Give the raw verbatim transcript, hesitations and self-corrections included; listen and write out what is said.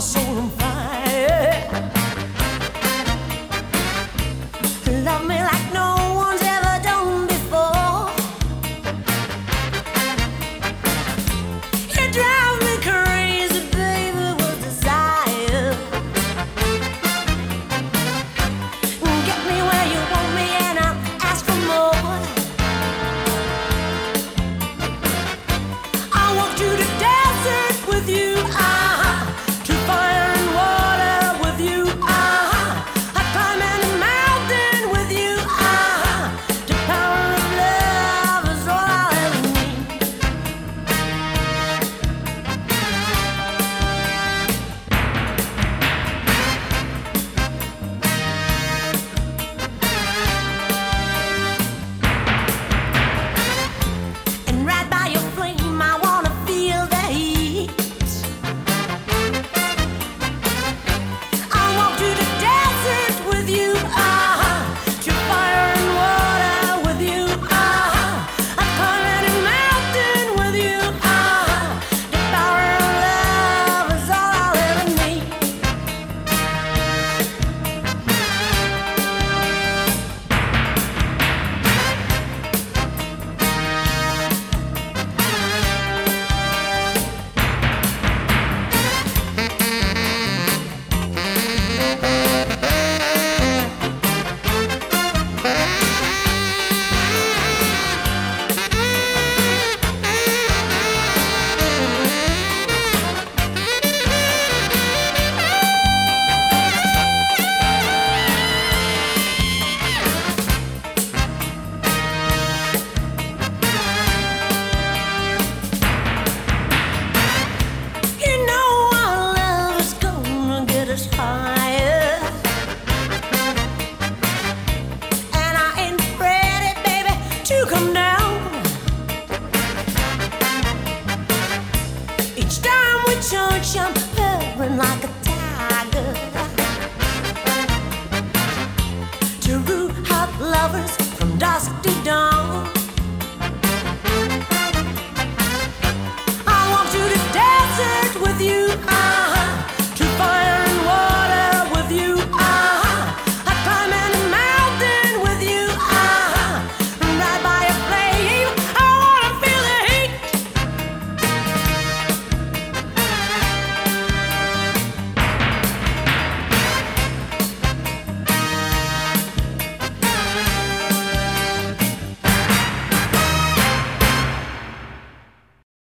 soul on fire. Love me like no one's ever done before. You drive me crazy, baby, with desire. Get me where you want me and I'll ask for more. I want you to dance it with you, ah, to fire and water with you, ah, I climb any mountain with you, ah, the power of love is all I ever need. And right by your flame, I wanna feel the heat. I want you to dance it with you, ah, to fire and water with you, ah, I climb any mountain with you, ah, the power of love is all I'll ever need. You know our love is gonna get us higher, and I ain't ready, baby, to come down. Each time we touch, I